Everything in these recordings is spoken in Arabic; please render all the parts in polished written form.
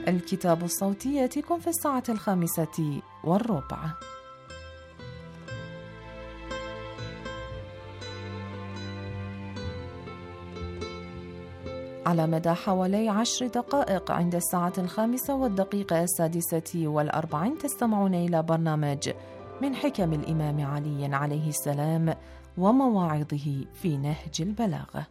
الكتاب الصوتي يأتيكم في 5:05. على مدى حوالي 10 دقائق عند 5:06 تستمعون إلى برنامج من حكم الإمام علي عليه السلام ومواعظه في نهج البلاغة.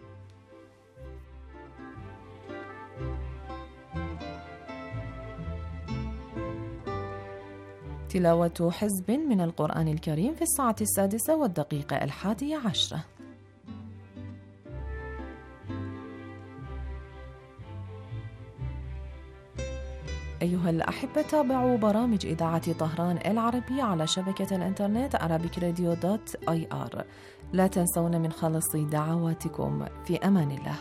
تلاوة حزب من القرآن الكريم في 6:11. أيها الأحبة، تابعوا برامج إذاعة طهران العربية على شبكة الإنترنت arabikradio.ir. لا تنسون من خلص دعواتكم. في أمان الله.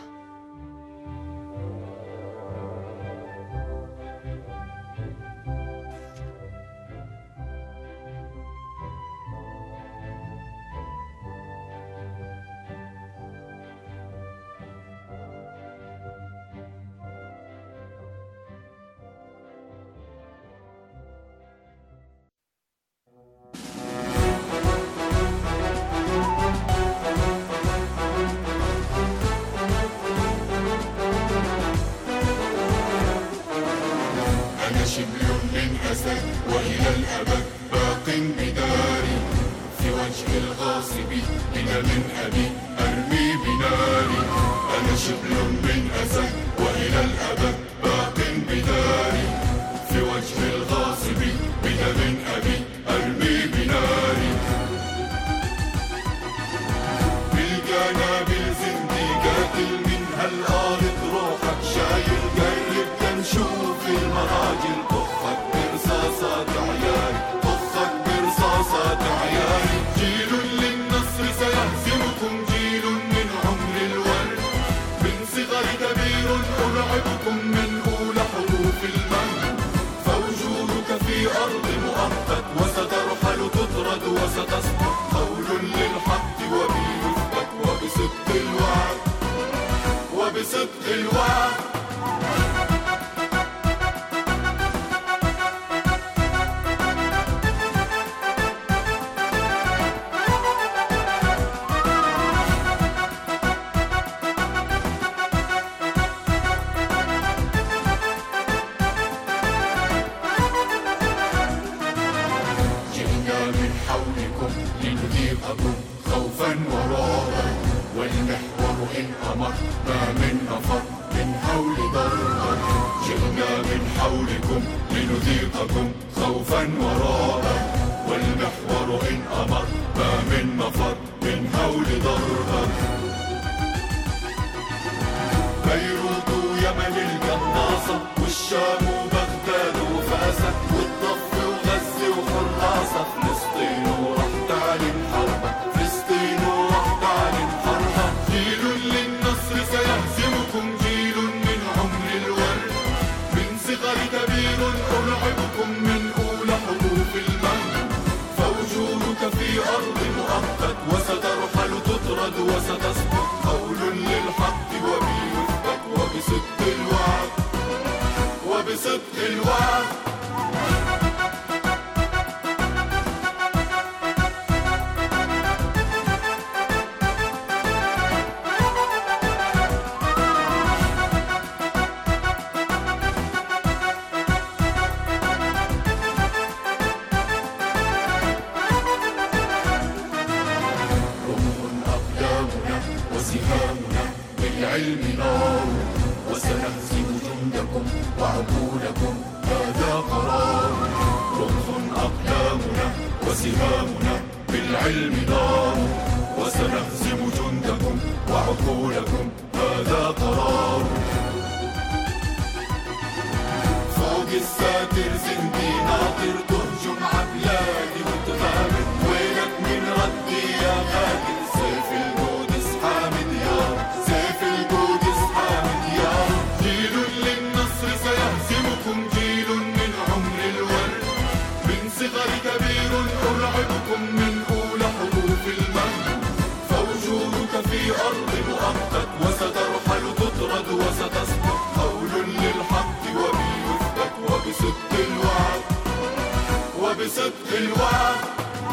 شبل من أسد وإلى الأبد باق بداري، في وجه الغاصب بنا من أبي أرمي بناري. أنا شبل من أسد وإلى الأبد باق بداري، في وجه الغاصب بنا من أبي أرمي بناري. بالجنابل زنديقات من هالأرض روحك شايل قرب تنشوف المراجل. طخك برصاصات عياري، طخك برصاصات عياري. جيل للنصر سيهزمكم، جيل من عمر الورد، من صغر كبير أرعبكم من أولى حروف المهد. فوجودك في أرض مؤقت وسترحل تطرد وستسقط. قول للحق وبي يثبت وبصدق الوعد، وبصدق الوعد. لنذيقكم خوفا ورعبا، والمحور إن أمر ما من نفر من حول ضربا. جئنا من حولكم لنذيقكم خوفا ورعبا، والمحور إن أمر ما من نفر من حول ضربا. بيروت يمن القناصة، والشام وبغداد وفاسة، والضف وغزة وحراسة. فلسطين وراح تعلن حربا، فلسطين وراح تعلن حربا. جيل للنصر سيهزمكم، جيل من عمر الورد، من صغر كبير أرعبكم من أولى حروف المهد. فوجودك في أرض مؤقت وسترحل تطرد وستسقط. قول للحق وبي يثبت وبصدق الوعد، وبصدق الوعد. وسهامنا بالعلم نار، وسنهزم جندكم وعقولكم هذا قرار. رمح أقدامنا وسهامنا بالعلم نار، وسنهزم جندكم وعقولكم هذا قرار. فوق الساتر زندي ناطر تهجم عبلادي وتغامر. وينك من ردي يا غادر؟ سيف القدس حامد يا، سيف القدس حامد يا. جيل للنصر سيهزمكم، جيل من عمر الورد، من صغر كبير أرعبكم من أولى حروف المهد. فوجودك في أرض مؤقت وسترحل تطرد وستسقط. قول للحق وبي يثبت بالوعد.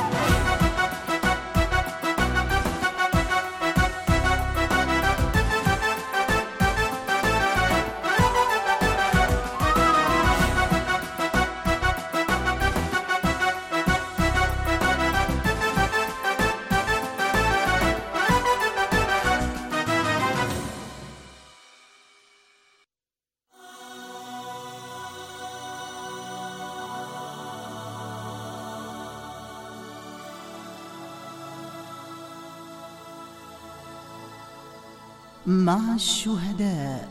مع الشهداء.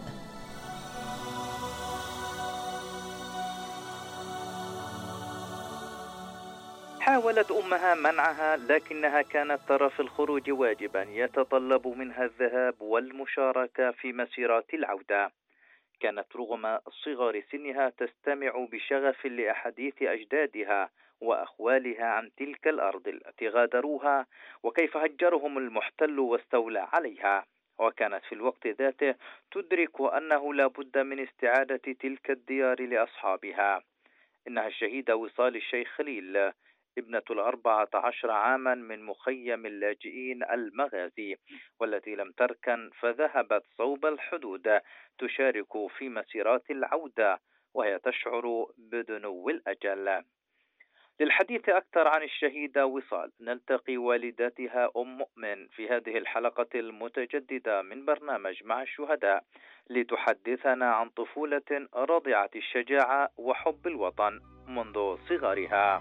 حاولت أمها منعها، لكنها كانت ترى في الخروج واجبا يتطلب منها الذهاب والمشاركة في مسيرات العودة. كانت رغم صغر سنها تستمع بشغف لأحاديث أجدادها وأخوالها عن تلك الأرض التي غادروها وكيف هجرهم المحتل واستولى عليها. وكانت في الوقت ذاته تدرك أنه لا بد من استعادة تلك الديار لأصحابها. إنها الشهيدة وصال الشيخ خليل، ابنة 14 عاما من مخيم اللاجئين المغازي، والتي لم تركن فذهبت صوب الحدود تشارك في مسيرات العودة وهي تشعر بدنو الأجل. للحديث أكثر عن الشهيدة وصال نلتقي والدتها أم مؤمن في هذه الحلقة المتجددة من برنامج مع الشهداء لتحدثنا عن طفولة رضعت الشجاعة وحب الوطن منذ صغرها.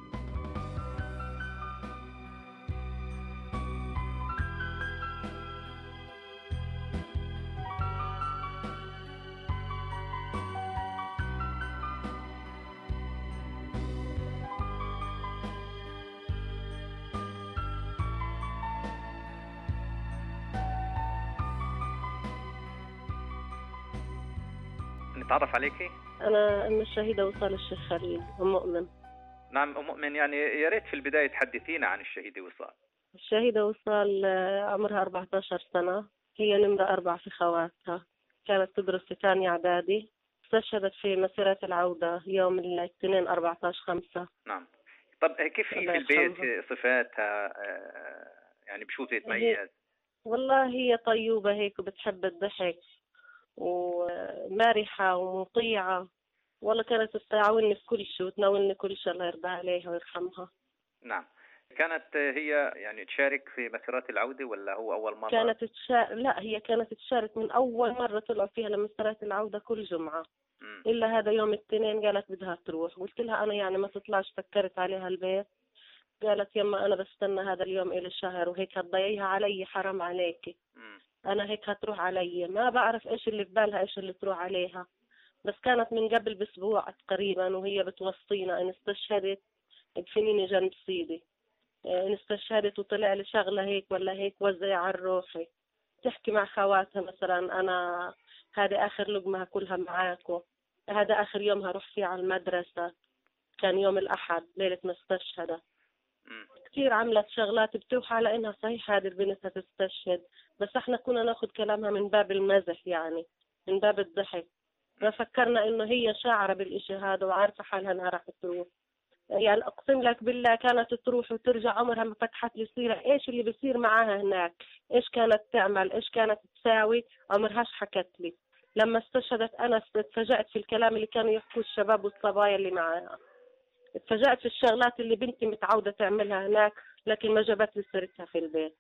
نتعرف عليكي؟ أنا أم الشهيدة وصال الشيخ خليل، أم مؤمن. نعم أم مؤمن، يعني يا ريت في البداية تحدثينا عن الشهيدة وصال. الشهيدة وصال عمرها 14 سنة، هي نمرة 4 في خواتها. كانت تدرس في ثاني إعدادي، استشهدت في مسيرة العودة يوم الاثنين 14/5. نعم. طب كيف في البيت صفاتها؟ يعني بشو تتميز؟ والله هي طيوبة هيك وبتحب الضحك ومارحة ومطيعة، والله كانت تعاونني في كل شيء وتناولني كل شيء، الله يرضى عليها ويرحمها. نعم. كانت هي يعني تشارك في مسيرات العودة ولا هو أول مرة؟ لا، هي كانت تشارك من أول مرة طلعوا فيها لمسيرات العودة كل جمعة. إلا هذا يوم الاثنين قالت بدها تروح، قلت لها أنا يعني ما تطلعش، فكرت عليها البيت. قالت يما أنا بستنى هذا اليوم إلى الشهر وهيك هتضيعيها علي، حرام عليكي. أنا هيك هتروح علي، ما بعرف إيش اللي في بالها، إيش اللي تروح عليها. بس كانت من قبل بأسبوع تقريبا وهي بتوصينا إن استشهدت بفنيني جنب سيدي، إن استشهدت وطلع لي شغلة هيك ولا هيك وزع على روحي. تحكي مع خواتها مثلا أنا هذه آخر لقمة هاكلها معاكم، هذا آخر يوم هروح فيه على المدرسة. كان يوم الأحد ليلة ما استشهدت. كثير عملت شغلات بتوحى على إنها صحيح هذه البنت هتستشهد، بس إحنا كنا ناخذ كلامها من باب المزح، يعني من باب الضحك. ما فكرنا إنه هي شاعرة بالإشي هذا وعارفة حالها إنها راح تروح. يعني أقسم لك بالله كانت تروح وترجع عمرها ما فتحت لي سيرة إيش اللي بيصير معاها هناك، إيش كانت تعمل، إيش كانت تساوي، عمرهاش حكت لي. لما استشهدت أنا اتفاجأت في الكلام اللي كانوا يحكوا الشباب والصبايا اللي معاها، اتفاجأت في الشغلات اللي بنتي متعودة تعملها هناك لكن ما جابت لي سيرتها في البيت.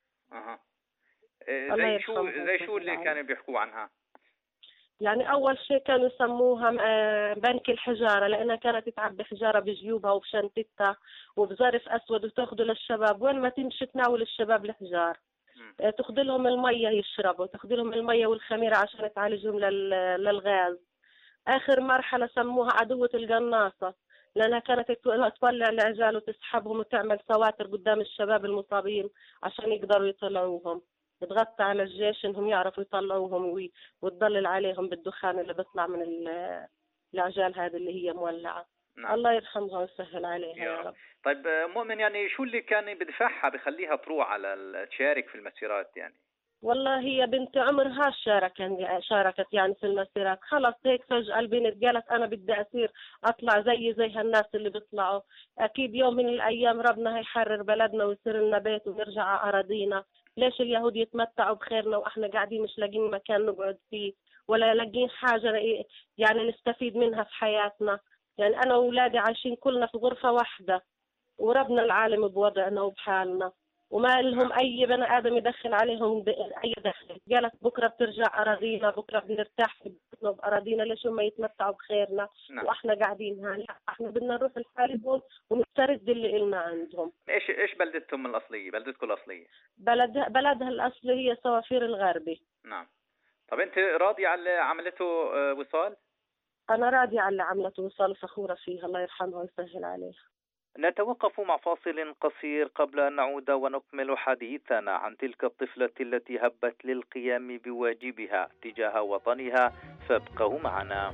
زي شو اللي كانوا بيحكوا عنها؟ يعني أول شيء كانوا يسموها بنك الحجارة، لأنها كانت تعبي حجارة بجيوبها وبشنطتها وبظرف أسود وتاخده للشباب، وين ما تمشي تناول الشباب الحجار. تاخذ لهم المية يشربوا، تاخذ لهم المية والخميرة عشان تعالجهم للغاز. آخر مرحلة سموها عدوة القناصة، لأنها كانت تولع العجال وتسحبهم وتعمل سواتر قدام الشباب المصابين عشان يقدروا يطلعوهم. تغطى على الجيش إنهم يعرفوا يطلعوهم وتضلل عليهم بالدخان اللي بيطلع من العجال هذه اللي هي مولعة. نعم. الله يرحمها ويسهل عليها يا رب. طيب مؤمن، يعني شو اللي كان بدفعها بخليها تروح على تشارك في المسيرات؟ يعني والله هي بنت عمرها شاركت يعني في المسيرات. خلص هيك فجأة البنت قالت أنا بدي أصير أطلع زي هالناس اللي بيطلعوا. أكيد يوم من الأيام ربنا هيحرر بلدنا ويصير لنا بيت ونرجع على أراضينا. ليش اليهود يتمتعوا بخيرنا وإحنا قاعدين مش لاقين مكان نقعد فيه ولا لاقين حاجة يعني نستفيد منها في حياتنا؟ يعني أنا وأولادي عايشين كلنا في غرفة واحدة وربنا العالم بوضعنا وبحالنا، وما لهم أي بني آدم يدخل عليهم أي دخل. قالت بكرة بترجع أراضينا، بكرة بنرتاح في بيتنا بأراضينا، ليش هم يتمتعوا بخيرنا وإحنا قاعدين هون؟ لا، إحنا بدنا نروح لحالهم ونسترد اللي إلنا عندهم. إيش بلدتهم الأصلية؟ بلدتكم الأصلية؟ بلدها الأصلي هي صوافير الغربي. نعم. طب أنت راضية على اللي عملته وصال؟ أنا راضية على اللي عملته وصال، فخورة فيها، الله يرحمها ويسهل عليها. نتوقف مع فاصل قصير قبل أن نعود ونكمل حديثنا عن تلك الطفلة التي هبت للقيام بواجبها تجاه وطنها، فابقوا معنا.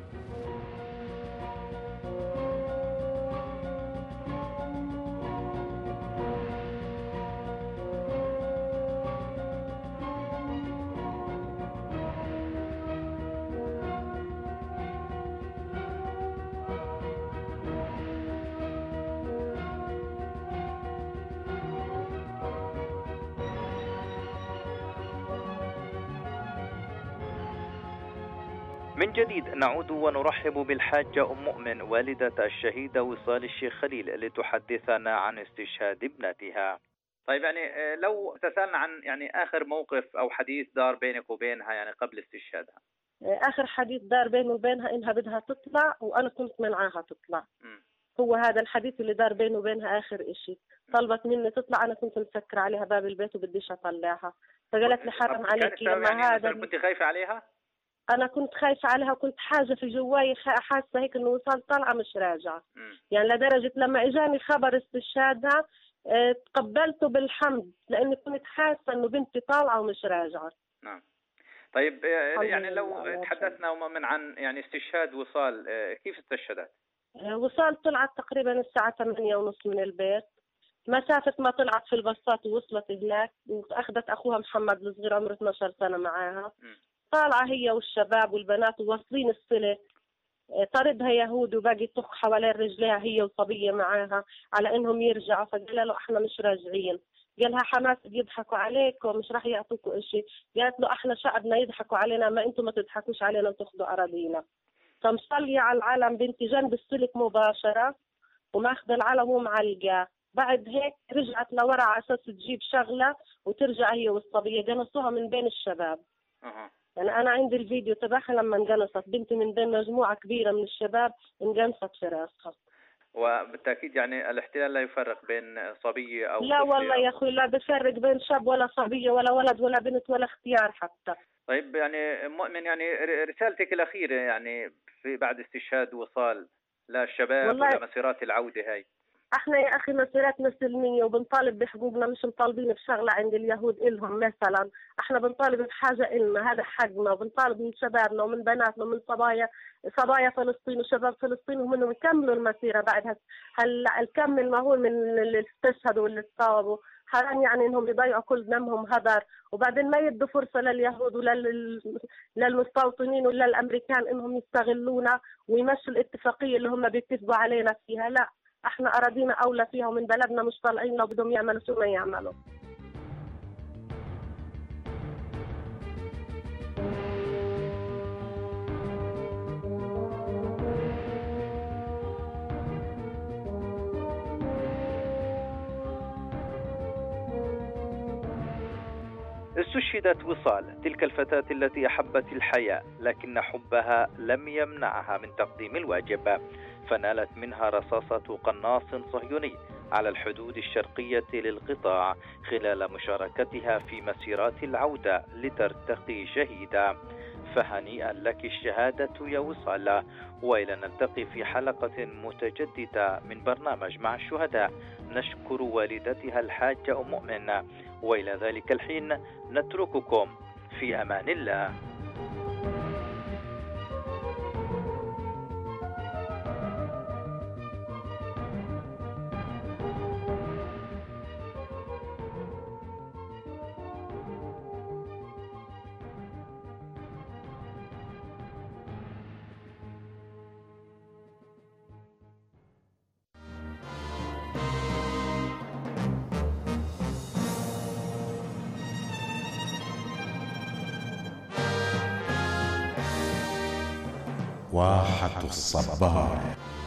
من جديد نعود ونرحب بالحاجة أم مؤمن والدة الشهيدة وصال الشيخ خليل لتحدثنا عن استشهاد ابنتها. طيب يعني لو تسألنا عن يعني آخر موقف أو حديث دار بينك وبينها يعني قبل استشهادها. آخر حديث دار بيني وبينها إنها بدها تطلع وأنا كنت منعاها تطلع. هو هذا الحديث اللي دار بيني وبينها آخر إشي. طلبت مني تطلع، أنا كنت مسكرة عليها باب البيت وبديش أطلعها، فقالت لي حرام عليك لما يعني هذا. كنت خايفة عليها؟ أنا كنت خايفة عليها وكنت حاجة في جواي، حاسة هيك إنه وصال طالعة مش راجعة. يعني لدرجة لما إجاني خبر استشهادها تقبلته بالحمد، لأني كنت حاسة إنه بنتي طالعة ومش راجعة. نعم. طيب يعني لو تحدثنا من عن يعني استشهاد وصال، كيف استشهدت؟ وصال طلعت تقريبا الساعة 8:30 من البيت. مسافة ما طلعت في الباصات ووصلت هناك وأخذت أخوها محمد الصغير عمره 12 سنة معاها. طالعة هي والشباب والبنات وواصلين الصلة، طردها يهود وباقي طخ حوالين رجليها هي وصبية معاها على إنهم يرجعوا، فقال له إحنا مش راجعين. قالها حماس بيضحكوا عليكم مش راح يعطوكوا إشي. قالت له إحنا شعبنا يضحكوا علينا، ما أنتم ما تضحكوش علينا وتاخذوا أراضينا. فمصلية على العلم بنتي جنب السلك مباشرة وماخذ العلم ومعلقاه. بعد هيك رجعت لورا على أساس تجيب شغلة وترجع هي والصبية، قنصوها من بين الشباب. يعني أنا عندي الفيديو تبعها لما انقنصت بنتي من بين مجموعة كبيرة من الشباب، انقنصت في راسها. وبالتأكيد يعني الاحتلال لا يفرق بين صبية أو لا والله يا أخوي لا بفرق بين شاب ولا صبية ولا ولد ولا بنت ولا اختيار حتى. طيب يعني مؤمن، يعني رسالتك الأخيرة يعني في بعد استشهاد وصال للشباب ولمسيرات العودة هاي. احنا يا اخي مسيرتنا سلمية وبنطالب بحقوقنا، مش مطالبين بشغلة عند اليهود إلهم. مثلا احنا بنطالب بحاجة إلنا، هذا حقنا، وبنطالب من شبابنا ومن بناتنا ومن صبايا فلسطين وشباب فلسطين ومنهم يكملوا المسيرة بعد هلا الكم المهول من اللي استشهدوا واللي اتصابوا. حرام يعني انهم يضيعوا كل دمهم هدر، وبعدين ما يدوا فرصة لليهود للمستوطنين ولا الامريكان انهم يستغلونا ويمشوا الاتفاقية اللي هم بيتفقوا علينا فيها. لا، احنا اراضينا اولى فيها ومن بلدنا مش طالعين لو بدهم يعملوا شو ما يعملوا. استشهدت وصال، تلك الفتاة التي أحبت الحياة لكن حبها لم يمنعها من تقديم الواجب، فنالت منها رصاصة قناص صهيوني على الحدود الشرقية للقطاع خلال مشاركتها في مسيرات العودة لترتقي شهيدة. فهنيئا لك الشهادة يا وصال، وإلى نلتقي في حلقة متجددة من برنامج مع الشهداء. نشكر والدتها الحاجة أم مؤمن، وإلى ذلك الحين نترككم في أمان الله. واحة الصبار.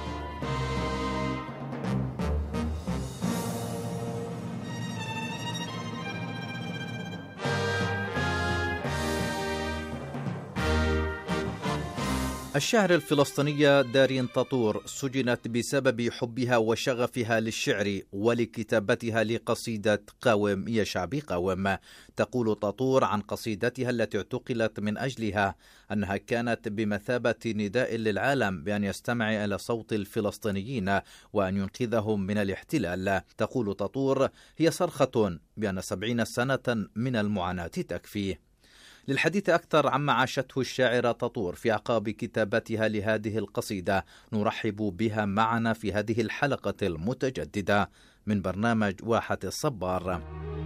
الشاعرة الفلسطينية دارين طاطور سجنت بسبب حبها وشغفها للشعر ولكتابتها لقصيدة قاوم يا شعبي قاوم. تقول طاطور عن قصيدتها التي اعتقلت من أجلها أنها كانت بمثابة نداء للعالم بأن يستمع إلى صوت الفلسطينيين وأن ينقذهم من الاحتلال. تقول طاطور: هي صرخة بأن 70 سنة من المعاناة تكفي. للحديث أكثر عما عاشته الشاعرة طاطور في أعقاب كتابتها لهذه القصيدة نرحب بها معنا في هذه الحلقة المتجددة من برنامج واحة الصبار.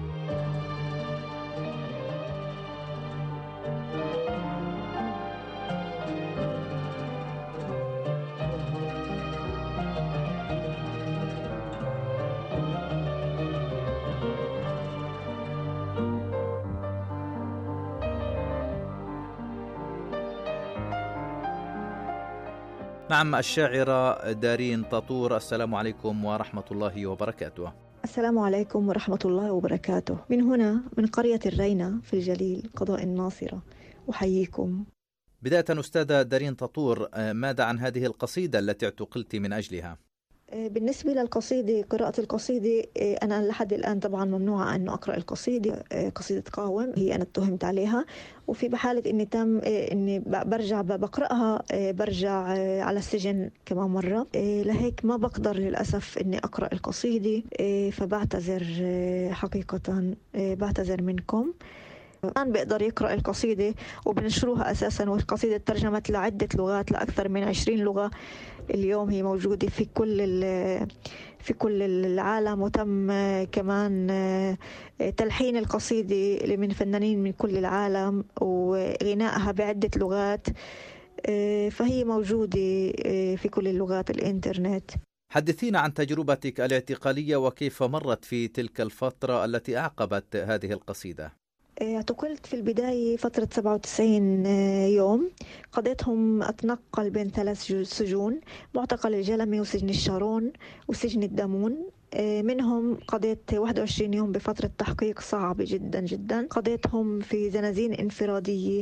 نعم، الشاعرة دارين طاطور، السلام عليكم ورحمة الله وبركاته. السلام عليكم ورحمة الله وبركاته. من هنا من قرية الرينة في الجليل قضاء الناصرة أحييكم. بداية أستاذة دارين طاطور، ماذا عن هذه القصيدة التي اعتقلت من أجلها؟ بالنسبة للقصيدة، قراءة القصيدة، أنا لحد الآن طبعا ممنوعة أنه أقرأ القصيدة. قصيدة قاوم هي أنا اتهمت عليها، وفي بحالة إني إني برجع بقرأها برجع على السجن كمان مرة. لهيك ما بقدر للأسف إني أقرأ القصيدة، فبعتذر حقيقة، بعتذر منكم. الآن بيقدر يقرأ القصيدة وبنشروها أساسا، والقصيدة ترجمت لعدة لغات، لأكثر من 20 لغة. اليوم هي موجودة في كل العالم، وتم كمان تلحين القصيدة من فنانين من كل العالم وغنائها بعدة لغات، فهي موجودة في كل اللغات الإنترنت. حدثينا عن تجربتك الاعتقالية وكيف مرت في تلك الفترة التي أعقبت هذه القصيدة. اعتقلت في البداية فترة 97 يوم، قضيتهم أتنقل بين 3 سجون: معتقل الجلمي وسجن الشارون وسجن الدامون. منهم قضيت 21 يوم بفترة تحقيق صعبة جدا جدا، قضيتهم في زنازين انفرادية.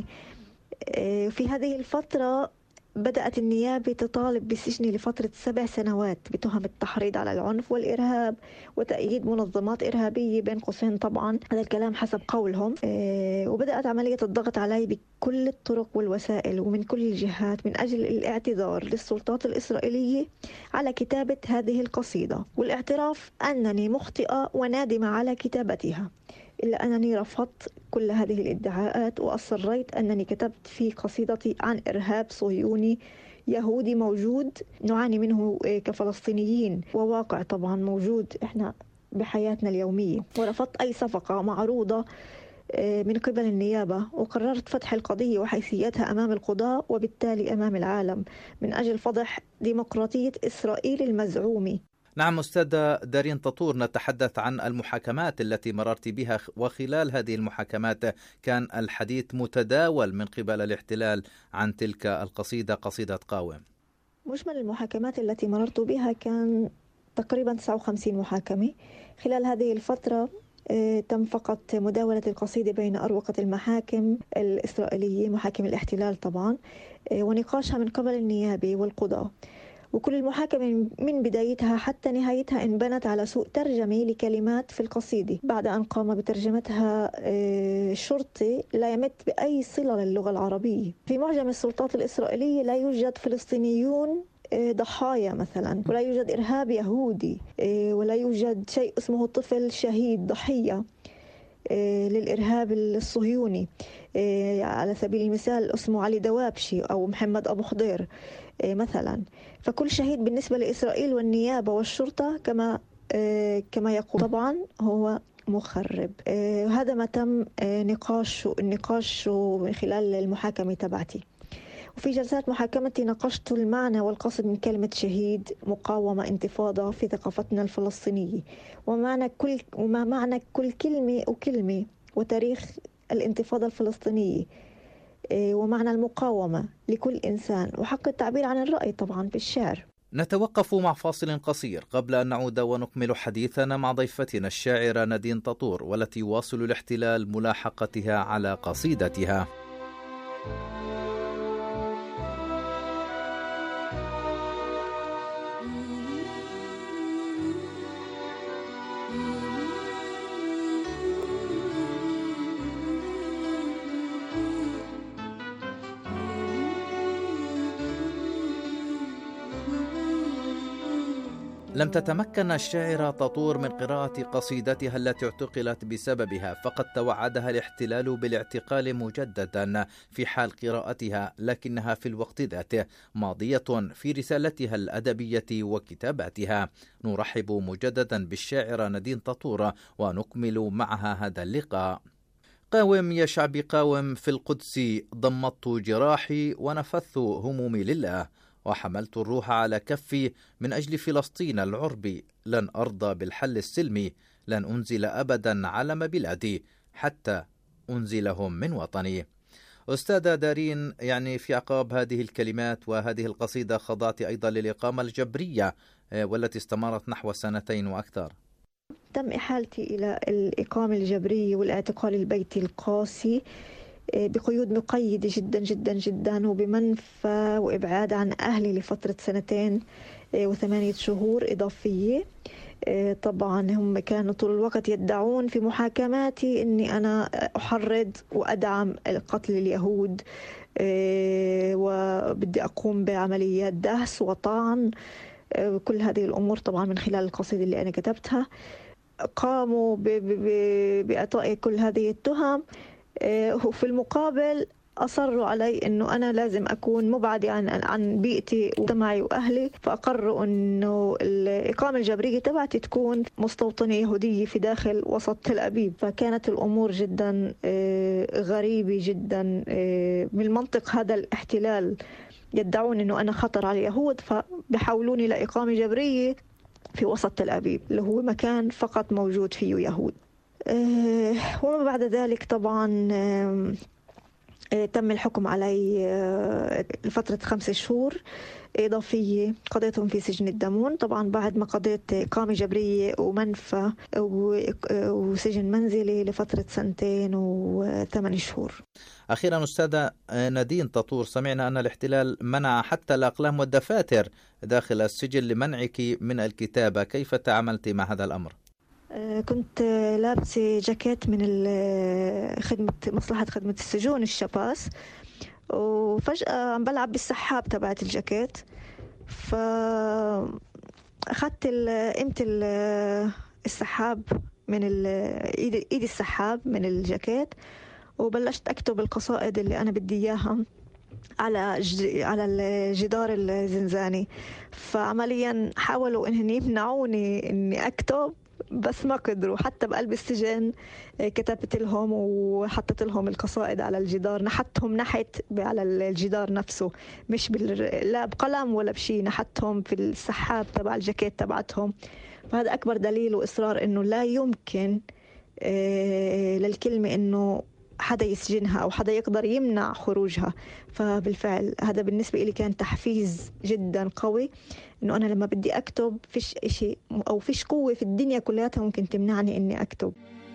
في هذه الفترة بدأت النيابة تطالب بسجني لفترة 7 سنوات بتهم التحريض على العنف والإرهاب وتأييد منظمات إرهابية، بين قوسين طبعا هذا الكلام حسب قولهم. وبدأت عملية الضغط علي بكل الطرق والوسائل ومن كل الجهات من أجل الاعتذار للسلطات الإسرائيلية على كتابة هذه القصيدة، والاعتراف أنني مخطئة ونادمة على كتابتها. إلا أنني رفضت كل هذه الادعاءات وأصريت أنني كتبت في قصيدتي عن إرهاب صهيوني يهودي موجود نعاني منه كفلسطينيين، وواقع طبعا موجود إحنا بحياتنا اليومية. ورفضت أي صفقة معروضة من قبل النيابة، وقررت فتح القضية وحيثيتها أمام القضاء وبالتالي أمام العالم من أجل فضح ديمقراطية إسرائيل المزعومة. نعم أستاذة دارين طاطور، نتحدث عن المحاكمات التي مررت بها، وخلال هذه المحاكمات كان الحديث متداول من قبل الاحتلال عن تلك القصيدة، قصيدة قاوم. مجمل المحاكمات التي مررت بها كان تقريبا 59 محاكمة. خلال هذه الفترة تم فقط مداولة القصيدة بين أروقة المحاكم الإسرائيلية، محاكم الاحتلال طبعا، ونقاشها من قبل النيابة والقضاء. وكل المحاكمة من بدايتها حتى نهايتها انبنت على سوء ترجمة لكلمات في القصيدة بعد أن قام بترجمتها شرطي لا يمت بأي صلة للغة العربية. في معجم السلطات الإسرائيلية لا يوجد فلسطينيون ضحايا مثلا، ولا يوجد إرهاب يهودي، ولا يوجد شيء اسمه طفل شهيد ضحية للإرهاب الصهيوني. على سبيل المثال اسمه علي دوابشي أو محمد أبو خضير مثلا. فكل شهيد بالنسبة لإسرائيل والنيابة والشرطة كما يقول طبعا هو مخرب. هذا ما تم النقاش من خلال المحاكمة تبعتي. وفي جلسات محاكمتي ناقشت المعنى والقصد من كلمة شهيد، مقاومة، انتفاضة في ثقافتنا الفلسطينية، وما معنى كل كلمة وكلمة، وتاريخ الانتفاضة الفلسطينية. ومعنى المقاومة لكل إنسان وحق التعبير عن الرأي طبعا في الشعر. نتوقف مع فاصل قصير قبل أن نعود ونكمل حديثنا مع ضيفتنا الشاعرة نادين تطور، والتي يواصل الاحتلال ملاحقتها على قصيدتها. لم تتمكن الشاعرة تطور من قراءة قصيدتها التي اعتقلت بسببها، فقد توعدها الاحتلال بالاعتقال مجددا في حال قراءتها، لكنها في الوقت ذاته ماضية في رسالتها الأدبية وكتاباتها. نرحب مجددا بالشاعرة نادين تطور ونكمل معها هذا اللقاء. قاوم يا شعبي قاوم، في القدس ضمدت جراحي ونفثت همومي لله، وحملت الروح على كفي من أجل فلسطين العرب، لن أرضى بالحل السلمي، لن أنزل أبدا علم بلادي حتى أنزلهم من وطني. أستاذة دارين، يعني في أعقاب هذه الكلمات وهذه القصيدة خضعت أيضا للإقامة الجبرية والتي استمرت نحو 2 وأكثر. تم إحالتي إلى الإقامة الجبرية والاعتقال البيتي القاسي بقيود مقيدة جدا جدا جدا، وبمنفى وإبعاد عن أهلي لفترة 2 و8 شهور إضافية. طبعا هم كانوا طول الوقت يدعون في محاكماتي أني أنا أحرض وأدعم قتل اليهود، وبدي أقوم بعمليات دهس وطعن، كل هذه الأمور طبعا من خلال القصيدة اللي أنا كتبتها. قاموا بإعطاء كل هذه التهم، وفي المقابل أصروا علي أنه أنا لازم أكون مبعدة عن بيئتي ومجتمعي وأهلي، فأقروا أنه الإقامة الجبرية تبعتي تكون مستوطنة يهودية في داخل وسط تل أبيب. فكانت الأمور جدا غريبة جدا من المنطق. هذا الاحتلال يدعون أنه أنا خطر على اليهود، فبحولوني لإقامة جبرية في وسط تل أبيب اللي هو مكان فقط موجود فيه يهود. وما بعد ذلك طبعا تم الحكم علي لفترة 5 شهور إضافية قضيتهم في سجن الدمون، طبعا بعد ما قضيت إقامة جبرية ومنفى وسجن منزلي لفترة 2 و8 شهور. أخيرا أستاذة نادين تطور، سمعنا أن الاحتلال منع حتى الأقلام والدفاتر داخل السجن لمنعك من الكتابة، كيف تعاملت مع هذا الأمر؟ كنت لابسة جاكيت من مصلحة خدمة السجون الشباس، وفجأة عم بلعب بالسحاب تبعت الجاكيت، فأخذت قيمة السحاب من إيدي السحاب من الجاكيت، وبلشت أكتب القصائد اللي أنا بدي إياها على الجدار الزنزاني. فعمليا حاولوا إنهم يمنعوني إني أكتب، بس ما قدروا. حتى بقلب السجن كتبت لهم وحطت لهم القصائد على الجدار، نحتهم نحت على الجدار نفسه، مش لا بقلم ولا بشي، نحتهم في السحاب تبع الجاكيت تبعتهم. فهذا أكبر دليل وإصرار إنه لا يمكن للكلمة إنه حدا يسجنها أو حدا يقدر يمنع خروجها. فبالفعل هذا بالنسبة لي كان تحفيز جدا قوي، إنه أنا لما بدي أكتب فيش إشي أو فيش قوة في الدنيا كلها ممكن تمنعني إني أكتب.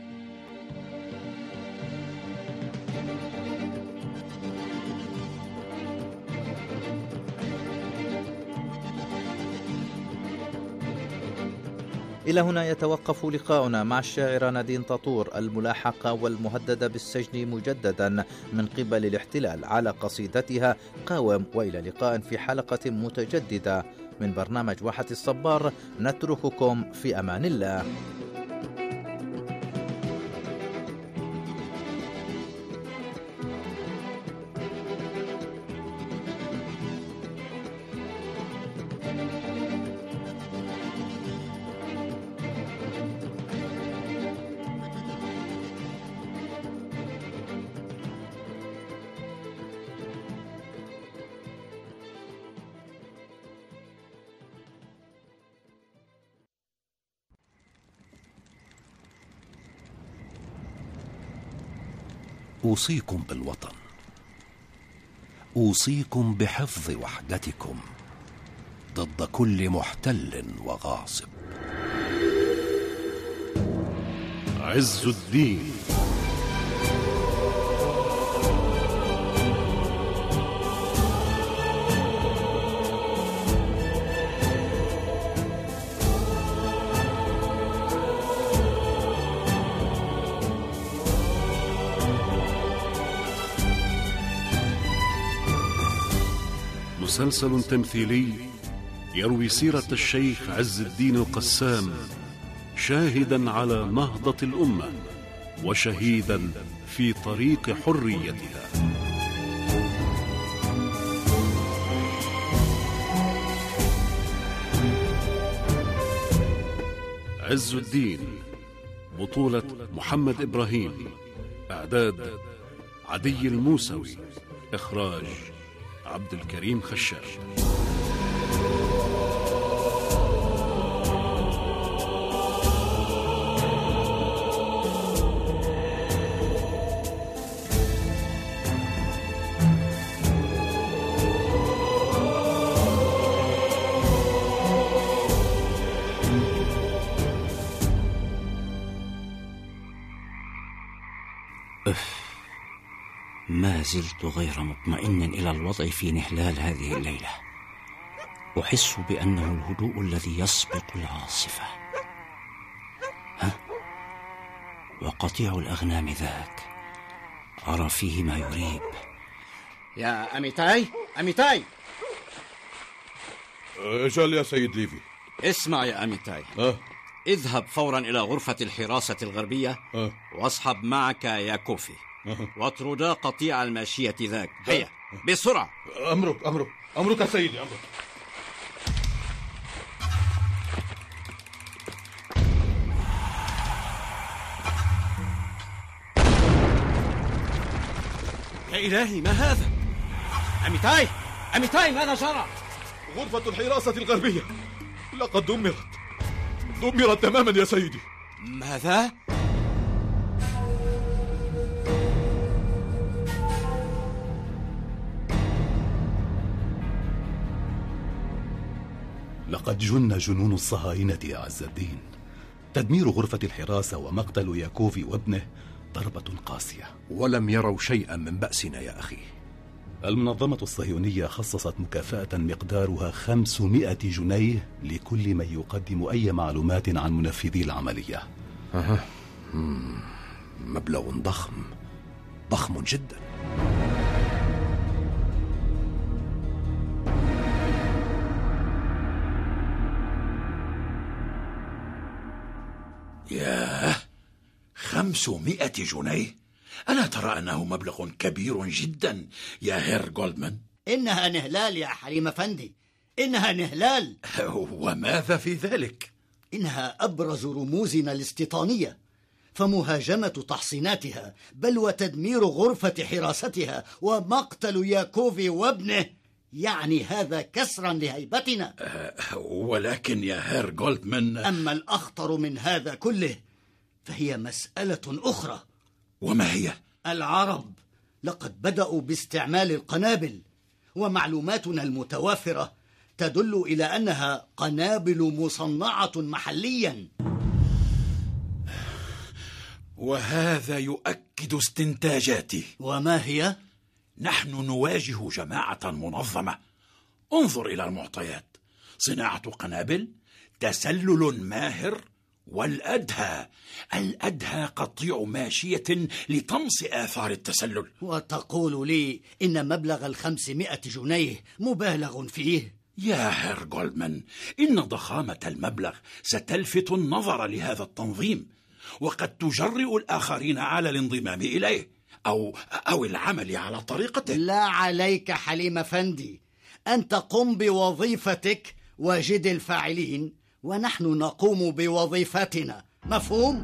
إلى هنا يتوقف لقاؤنا مع الشاعرة نادين تطور الملاحقة والمهددة بالسجن مجددا من قبل الاحتلال على قصيدتها قاوم. وإلى لقاء في حلقة متجددة من برنامج واحة الصبار، نترككم في أمان الله. أوصيكم بالوطن، أوصيكم بحفظ وحدتكم ضد كل محتل وغاصب. عز الدين. مسلسل تمثيلي يروي سيرة الشيخ عز الدين القسام، شاهدا على نهضة الأمة وشهيدا في طريق حريتها. عز الدين، بطولة محمد إبراهيم، إعداد عدي الموسوي، إخراج عبد الكريم خشاش. ما زلت غير مطمئن إلى الوضع في نهلال هذه الليلة. أحس بأنه الهدوء الذي يسبق العاصفة. وقطيع الأغنام ذاك أرى فيه ما يريب. يا أميتاي، أميتاي. اجل يا سيد ليفي. اسمع يا أميتاي. اذهب فورا إلى غرفة الحراسة الغربية واصحب معك ياكوفي واطردا قطيع الماشية ذاك. هيا بسرعة. أمرك يا سيدي، أمرك. يا إلهي، ما هذا؟ أميتاي ماذا جرى؟ غرفة الحراسة الغربية لقد دمرت تماما يا سيدي. ماذا؟ لقد جن جنون الصهاينة يا عز الدين. تدمير غرفة الحراسة ومقتل ياكوفي وابنه ضربة قاسية. ولم يروا شيئا من بأسنا يا أخي. المنظمة الصهيونية خصصت مكافأة مقدارها 500 جنيه لكل من يقدم أي معلومات عن منفذي العملية. مبلغ ضخم جدا. ياه، 500 جنيه؟ ألا ترى أنه مبلغ كبير جدا يا هير جولدمان؟ إنها نهلال يا حليم أفندي، إنها نهلال. وماذا في ذلك؟ إنها أبرز رموزنا الاستيطانية، فمهاجمة تحصيناتها بل وتدمير غرفة حراستها ومقتل ياكوفي وابنه يعني هذا كسرا لهيبتنا. ولكن يا هير جولدمان، أما الأخطر من هذا كله فهي مسألة أخرى. وما هي؟ العرب لقد بدأوا باستعمال القنابل، ومعلوماتنا المتوافرة تدل إلى أنها قنابل مصنعة محليا. وهذا يؤكد استنتاجاتي. وما هي؟ نحن نواجه جماعة منظمة. انظر إلى المعطيات: صناعة قنابل، تسلل ماهر، الأدهى قطيع ماشية لطمس آثار التسلل. وتقول لي إن مبلغ 500 جنيه مبالغ فيه؟ يا هير جولدمان، إن ضخامة المبلغ ستلفت النظر لهذا التنظيم، وقد تجرئ الآخرين على الانضمام إليه أو العمل على طريقته. لا عليك حليم أفندي، أنت قم بوظيفتك وجد الفاعلين، ونحن نقوم بوظيفتنا. مفهوم؟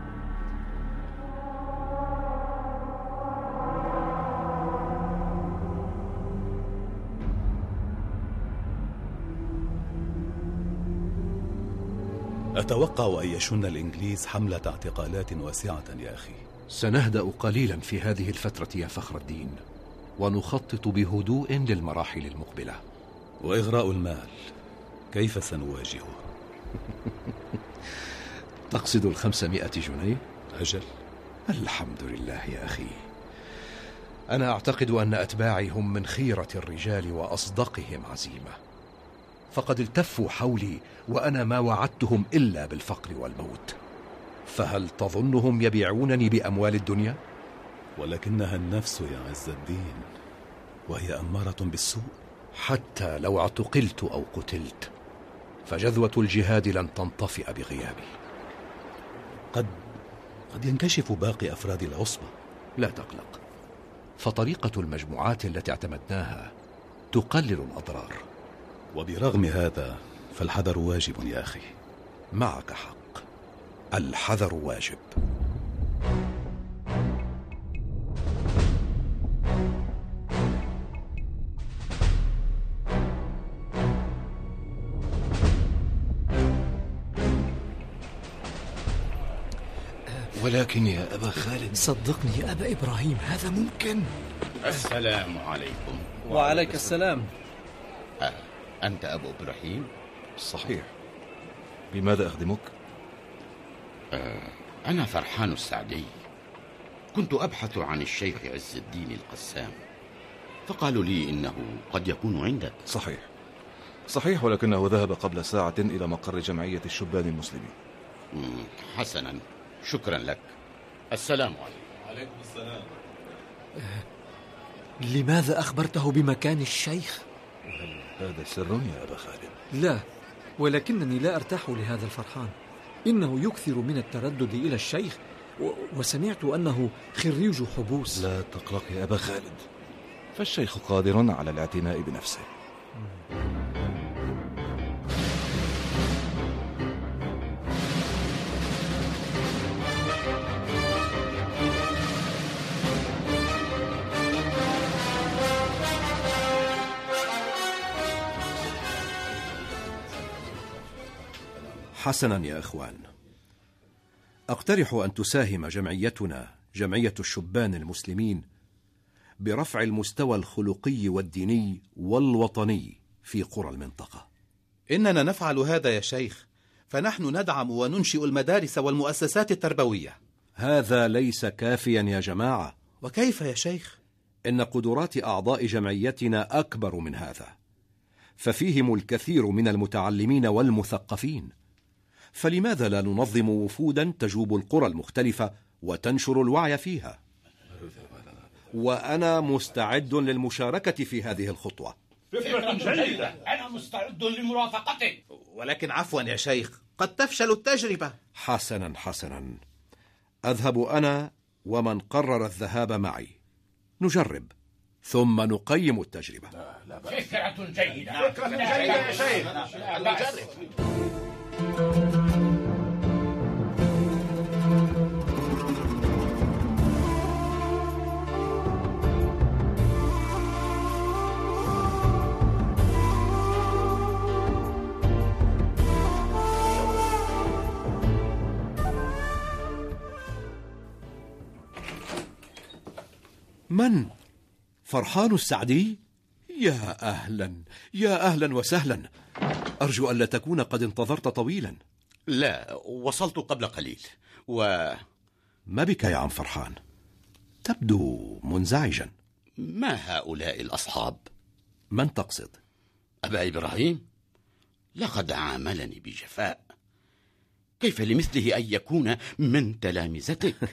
أتوقع أن يشن الإنجليز حملة اعتقالات واسعة يا أخي. سنهدأ قليلا في هذه الفترة يا فخر الدين، ونخطط بهدوء للمراحل المقبلة. وإغراء المال كيف سنواجهه؟ تقصد 500 جنيه؟ أجل. الحمد لله يا أخي. أنا أعتقد أن أتباعي هم من خيرة الرجال وأصدقهم عزيمة، فقد التفوا حولي وأنا ما وعدتهم إلا بالفقر والموت، فهل تظنهم يبيعونني بأموال الدنيا؟ ولكنها النفس يا عز الدين، وهي أمارة بالسوء. حتى لو اعتقلت أو قتلت فجذوة الجهاد لن تنطفئ بغيابي. قد ينكشف باقي أفراد العصبة. لا تقلق، فطريقة المجموعات التي اعتمدناها تقلل الأضرار. وبرغم هذا فالحذر واجب يا أخي. معك حق، الحذر واجب. ولكن يا أبا خالد، صدقني يا أبا إبراهيم، هذا ممكن. السلام عليكم. وعليك السلام. أنت أبو إبراهيم؟ صحيح. بماذا أخدمك؟ أنا فرحان السعدي. كنت أبحث عن الشيخ عز الدين القسام، فقالوا لي إنه قد يكون عندك. صحيح، ولكنه ذهب قبل ساعة إلى مقر جمعية الشبان المسلمين. حسنا، شكرا لك. السلام عليكم. وعليكم السلام. لماذا أخبرته بمكان الشيخ؟ وهل هذا سر يا أبا خالد؟ لا، ولكنني لا أرتاح لهذا الفرحان. إنه يكثر من التردد إلى الشيخ، وسمعت أنه خريج حبوس. لا تقلق يا أبا خالد، فالشيخ قادر على الاعتناء بنفسه. حسنا يا أخوان، أقترح أن تساهم جمعيتنا، جمعية الشبان المسلمين، برفع المستوى الخلقي والديني والوطني في قرى المنطقة. إننا نفعل هذا يا شيخ، فنحن ندعم وننشئ المدارس والمؤسسات التربوية. هذا ليس كافيا يا جماعة. وكيف يا شيخ؟ إن قدرات أعضاء جمعيتنا أكبر من هذا، ففيهم الكثير من المتعلمين والمثقفين، فلماذا لا ننظم وفودا تجوب القرى المختلفة وتنشر الوعي فيها؟ وأنا مستعد للمشاركة في هذه الخطوة. فكرة جيدة، أنا مستعد لمرافقتك. ولكن عفوا يا شيخ، قد تفشل التجربة. حسنا، أذهب أنا ومن قرر الذهاب معي، نجرب ثم نقيم التجربة. فكرة جيدة. فكرة جيدة يا شيخ، نجرب. من؟ فرحان السعدي؟ يا أهلا وسهلا. أرجو ألا تكون قد انتظرت طويلا. لا، وصلت قبل قليل. ما بك يا عم فرحان؟ تبدو منزعجا. ما هؤلاء الأصحاب؟ من تقصد؟ أبا إبراهيم لقد عاملني بجفاء. كيف لمثله أن يكون من تلامذتك؟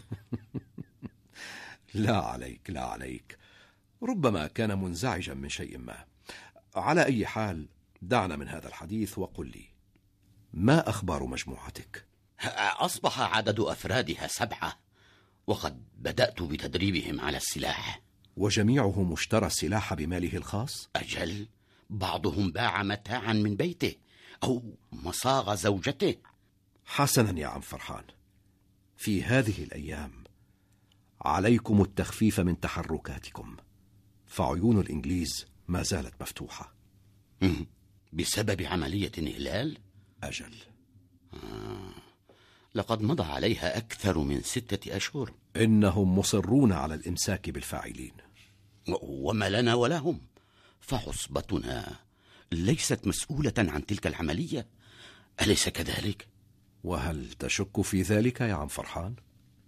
لا عليك، ربما كان منزعجا من شيء ما. على أي حال، دعنا من هذا الحديث وقل لي، ما أخبار مجموعتك؟ أصبح عدد أفرادها 7، وقد بدأت بتدريبهم على السلاح. وجميعهم اشترى السلاح بماله الخاص؟ أجل، بعضهم باع متاعا من بيته أو مصاغ زوجته. حسنا يا عم فرحان، في هذه الأيام عليكم التخفيف من تحركاتكم، فعيون الإنجليز ما زالت مفتوحة. بسبب عملية إهلال؟ أجل. لقد مضى عليها أكثر من 6 أشهر. إنهم مصرون على الإمساك بالفاعلين. وما لنا ولهم؟ فعصبتنا ليست مسؤولة عن تلك العملية، أليس كذلك؟ وهل تشك في ذلك يا عم فرحان؟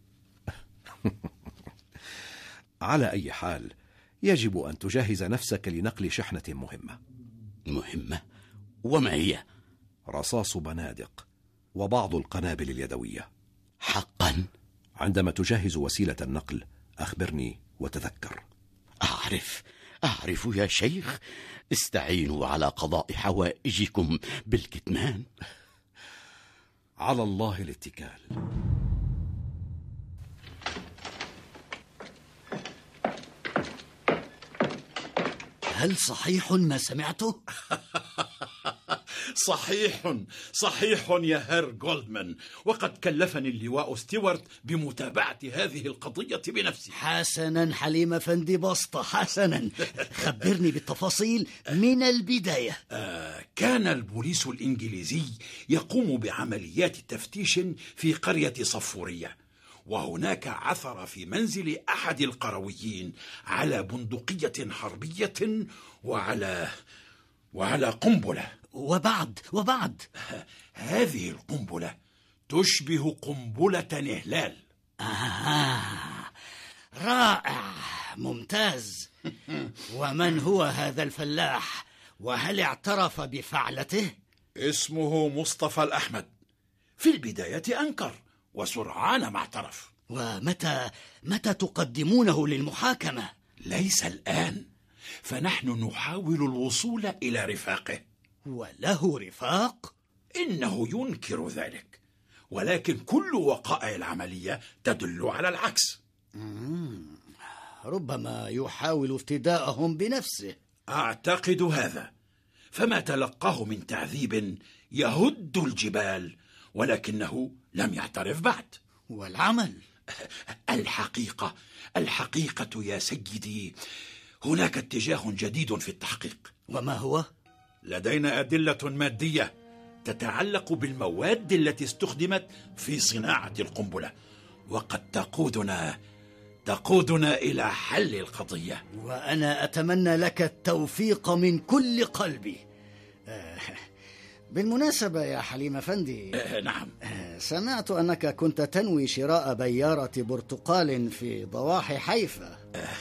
على أي حال يجب أن تجهز نفسك لنقل شحنة مهمة. مهمة؟ وما هي؟ رصاص بنادق وبعض القنابل اليدوية. حقا؟ عندما تجهز وسيلة النقل أخبرني وتذكر. أعرف يا شيخ، استعينوا على قضاء حوائجكم بالكتمان. على الله الاتكال. هل صحيح ما سمعته؟ صحيح يا هير جولدمان، وقد كلفني اللواء ستيوارت بمتابعة هذه القضية بنفسي. حسنا حليم أفندي بسطة، حسنا. خبرني بالتفاصيل من البداية. كان البوليس الإنجليزي يقوم بعمليات تفتيش في قرية صفورية، وهناك عثر في منزل أحد القرويين على بندقية حربية وعلى قنبلة. وبعد هذه القنبلة تشبه قنبلة إهلال. رائع، ممتاز. ومن هو هذا الفلاح؟ وهل اعترف بفعلته؟ اسمه مصطفى الأحمد. في البداية أنكر، وسرعان ما اعترف. ومتى تقدمونه للمحاكمة؟ ليس الآن، فنحن نحاول الوصول إلى رفاقه. وله رفاق؟ إنه ينكر ذلك، ولكن كل وقائع العملية تدل على العكس. ربما يحاول افتداءهم بنفسه. أعتقد هذا، فما تلقاه من تعذيب يهد الجبال، ولكنه لم يعترف بعد. والعمل؟ الحقيقة يا سيدي، هناك اتجاه جديد في التحقيق. وما هو؟ لدينا أدلة مادية تتعلق بالمواد التي استخدمت في صناعة القنبلة، وقد تقودنا إلى حل القضية. وأنا أتمنى لك التوفيق من كل قلبي. بالمناسبة يا حليم أفندي، نعم، سمعت أنك كنت تنوي شراء بيارة برتقال في ضواحي حيفا.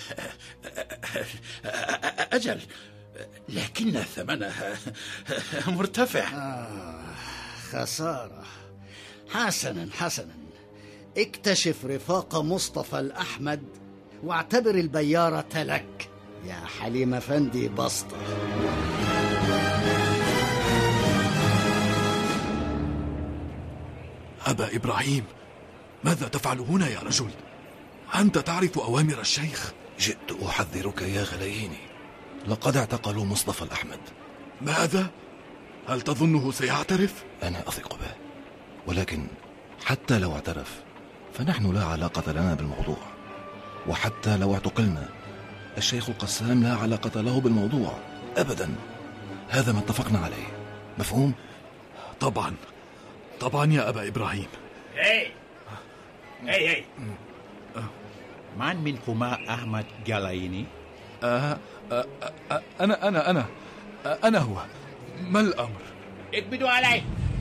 أجل، لكن ثمنها مرتفع. خسارة. حسنا، اكتشف رفاق مصطفى الأحمد واعتبر البيارة لك يا حليم أفندي بسطة. أبا إبراهيم، ماذا تفعل هنا يا رجل؟ أنت تعرف أوامر الشيخ. جئت أحذرك يا غلييني، لقد اعتقلوا مصطفى الأحمد. ماذا؟ هل تظنه سيعترف؟ أنا أثق به، ولكن حتى لو اعترف فنحن لا علاقة لنا بالموضوع، وحتى لو اعتقلنا الشيخ القسام لا علاقة له بالموضوع أبدا. هذا ما اتفقنا عليه، مفهوم؟ طبعا يا أبا إبراهيم. هي من منكما أحمد جلايني؟ أنا هو. ما الأمر؟ اقبضوا علي.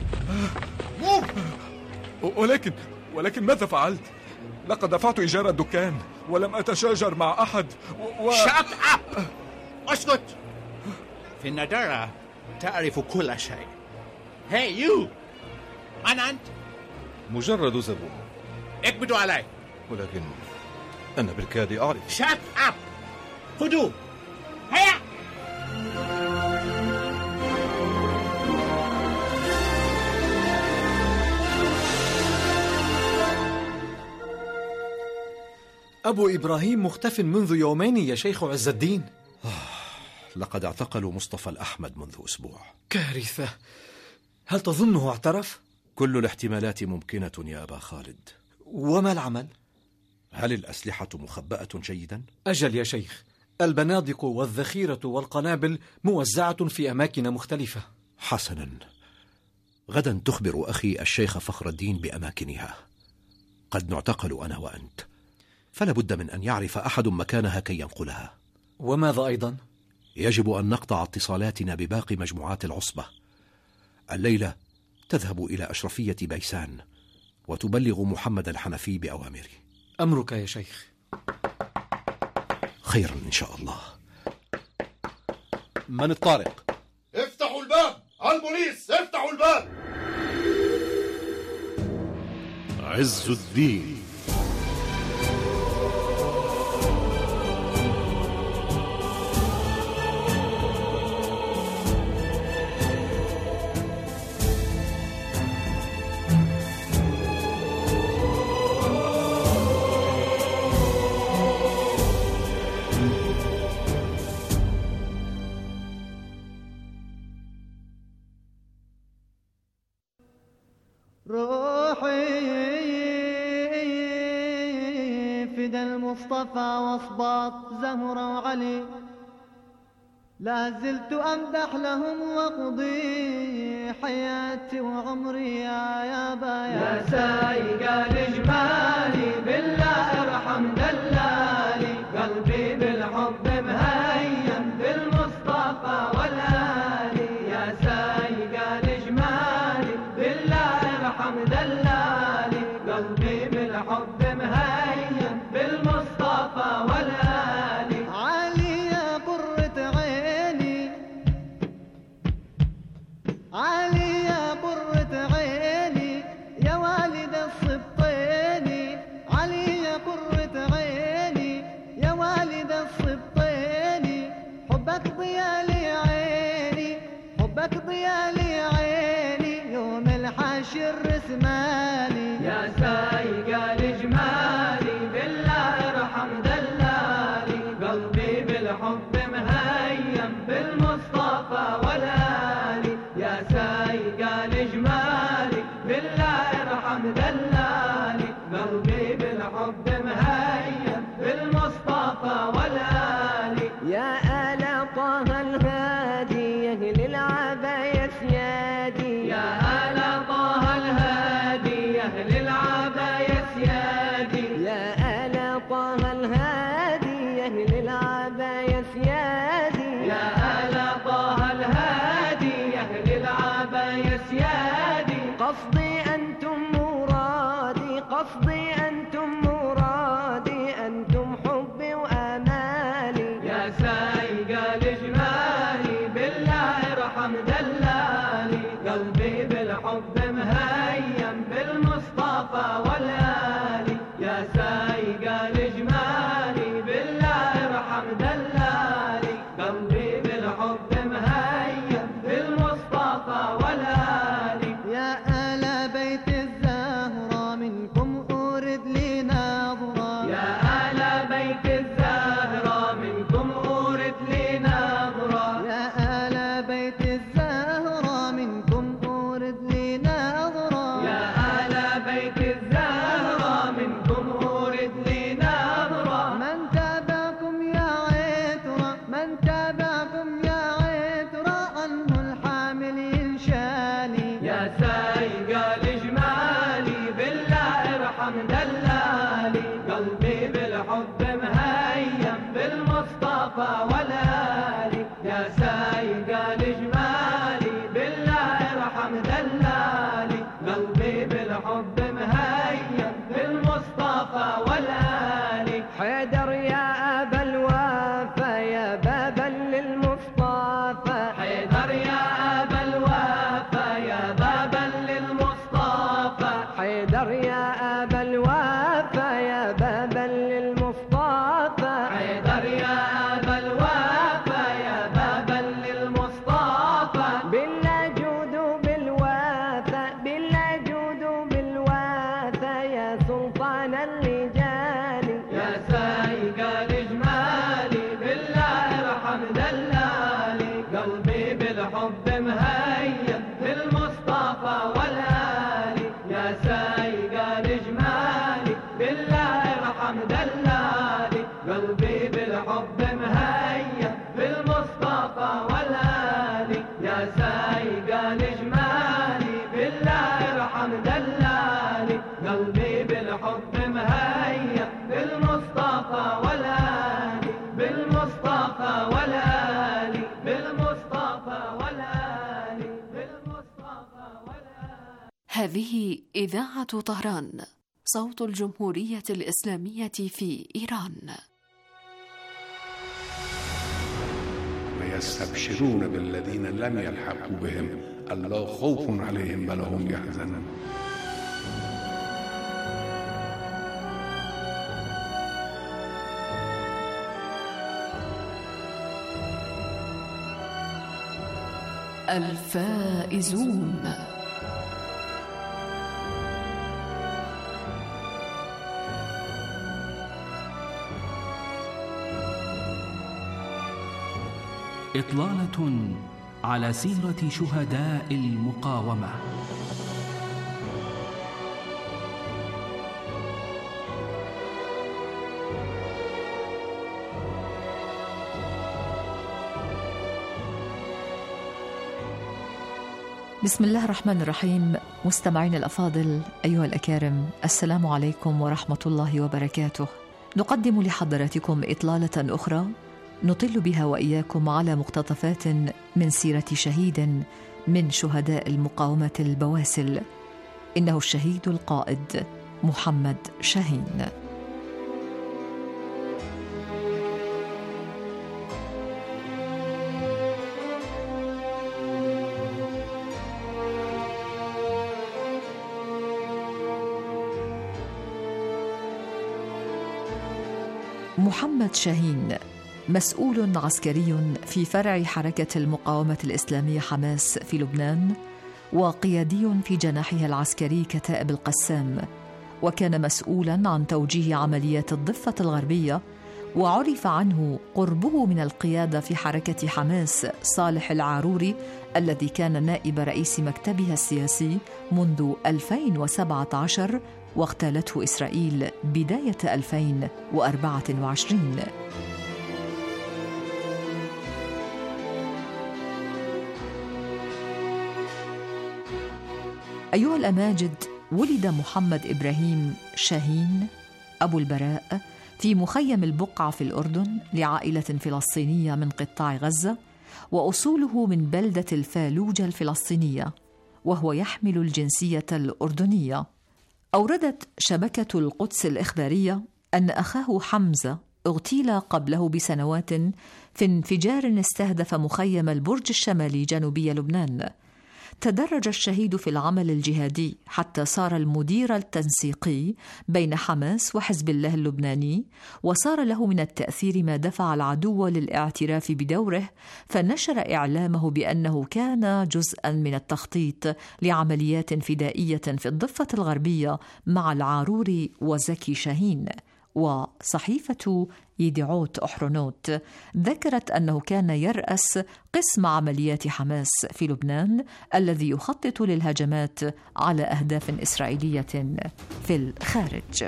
ولكن ماذا فعلت؟ لقد دفعت إيجار الدكان ولم أتشاجر مع أحد Shut up! اسكت. في النضارة تعرف كل شيء. Hey you! من أنت؟ مجرد زبون. اقبضوا علي. ولكن أنا بالكاد أعرف. Shut up! خذوه. هيا. أبو إبراهيم مختف منذ يومين يا شيخ عز الدين. لقد اعتقلوا مصطفى الأحمد منذ أسبوع. كارثة. هل تظنه اعترف؟ كل الاحتمالات ممكنة يا أبا خالد. وما العمل؟ هل الأسلحة مخبأة جيدا؟ أجل يا شيخ، البنادق والذخيرة والقنابل موزعة في أماكن مختلفة. حسنا، غدا تخبر أخي الشيخ فخر الدين بأماكنها. قد نعتقل أنا وأنت، فلا بد من أن يعرف أحد مكانها كي ينقلها. وماذا أيضا؟ يجب أن نقطع اتصالاتنا بباقي مجموعات العصبة. الليلة تذهب إلى أشرفية بيسان وتبلغ محمد الحنفي بأوامري. أمرك يا شيخ. خيرا إن شاء الله. من الطارق؟ افتحوا الباب! البوليس افتحوا الباب! عز الدين. المصطفى واصباط زهرة وعلي لا زلت أمدح لهم وأقضي حياتي وعمري يا بايا يا سايق الجمالي بالله ارحم دلالي قلبي بالحب مهيم بالمصطفى والآلي يا سايق الجمالي بالله ارحم دلالي قلبي بالحب مهيم بالمصطفى والآلي علي يا قرة عيني علي يا قرة عيني يا والد الصبطيني علي يا قرة عيني يا والد الصبطيني حبك ضيالي عيني حبك ضيالي عيني يوم الحشر رسمالي يا سايق الجمالي بالله ارحم دلالي قلبي بالحب مهيم بالمصطفى والآلي يا سايق الجمالي بالله ارحم دلالي قلبي بالحب مهيم بالمصطفى والآلي يا آل طه الهادي يا أهل العباية سيادي يا آل طه الهادي يا أهل العباية سيادي يا آل طه الهادي يا أهل العباية سيادي يا آل طه الهادي يا أهل العباية سيادي قصدي أنتم مرادي قصدي أنتم مرادي أنتم حبي وآمالي يا سايق الجمالي بالله ارحم دلالي قلبي بالحب مهيم بالمصطفى والآلي يا سايق الجمالي بالله ارحم دلالي قلبي بالحب مهيم بالمصطفى والآلي يا آل بيت الزهرة منكم أورد لي نظرة يا آل بيت الزهرة منكم أورد لي نظرة يا آل بيت الزهرة منكم أورد لي نظرة يا آل بيت الزهرة منكم أورد لي نظرة من تابعكم يا عترة من تابعكم يا عترة عنه الحامل ينشالي يا سايق الجمالي بالله ارحم دلالي قلبي بالحب مهيم بالمصطفى والآلي يا سايق الجمالي بالله ارحم دلالي قلبي بالحب مهيم بالمصطفى والآلي حيدر يا أبا الوفا يا بابا للمصطفى حيدر يا أبا الوفا يا بابا للمصطفى حيدر يا أبا الوفا يا بابا للمصطفى حيدر يا أبا الوفا يا بابا للمصطفى بالله جود بالوفا بالله جود بالوفا يا سلطان اللجان يا سايق الجمالي بالله ارحم دلالي قلبي بالحب مهيم بالمصطفى والآلي يا سايق الجمالي بالله ارحم دلالي قلبي بالحب مهيم بالمصطفى والآلي يا سايق الجمالي بالله ارحم دلالي قلبي بالحب مهيم بالمصطفى والآلي بالمصطفى هذه إذاعة طهران، صوت الجمهورية الإسلامية في إيران. ويستبشرون بالذين لم يلحقوا بهم ألا خوف عليهم ولا هم يحزنون. الفائزون. إطلالة على سيرة شهداء المقاومة. بسم الله الرحمن الرحيم. مستمعين الأفاضل، أيها الأكارم، السلام عليكم ورحمة الله وبركاته. نقدم لحضراتكم إطلالة أخرى نطل بها وإياكم على مقتطفات من سيرة شهيد من شهداء المقاومة البواسل، إنه الشهيد القائد محمد شاهين. محمد شاهين مسؤول عسكري في فرع حركة المقاومة الإسلامية حماس في لبنان، وقيادي في جناحها العسكري كتائب القسام، وكان مسؤولا عن توجيه عمليات الضفة الغربية، وعرف عنه قربه من القيادة في حركة حماس صالح العاروري الذي كان نائب رئيس مكتبها السياسي منذ 2017 واغتالته إسرائيل بداية 2024. أيها الأماجد، ولد محمد إبراهيم شاهين أبو البراء في مخيم البقعة في الأردن لعائلة فلسطينية من قطاع غزة، وأصوله من بلدة الفالوجة الفلسطينية، وهو يحمل الجنسية الأردنية. أوردت شبكة القدس الإخبارية أن أخاه حمزة اغتيل قبله بسنوات في انفجار استهدف مخيم البرج الشمالي جنوبي لبنان. تدرج الشهيد في العمل الجهادي حتى صار المدير التنسيقي بين حماس وحزب الله اللبناني، وصار له من التأثير ما دفع العدو للاعتراف بدوره، فنشر إعلامه بأنه كان جزءا من التخطيط لعمليات فدائية في الضفة الغربية مع العاروري وزكي شاهين. وصحيفة يدعوت أحرنوت ذكرت أنه كان يرأس قسم عمليات حماس في لبنان الذي يخطط للهجمات على أهداف إسرائيلية في الخارج.